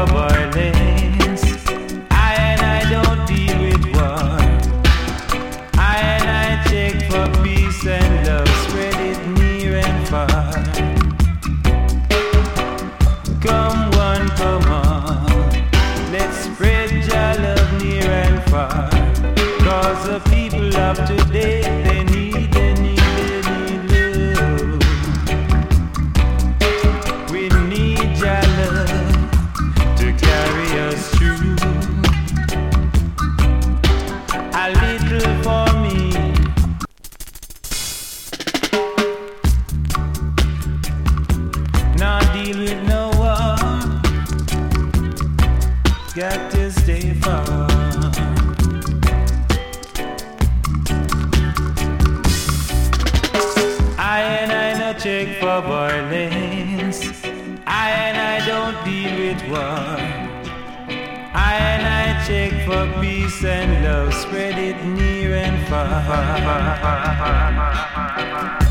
for violence. I and I don't deal with war. I and I check for peace and love, spread it near and far. Come one, come on, let's spread your love near and far. Cause the people of today, they need love. We need your love to carry us through. A little for me, not deal with no war. Got to stay far. I and I no check for violence. I and I don't deal with war. I and I check for peace and love, spread it near and far.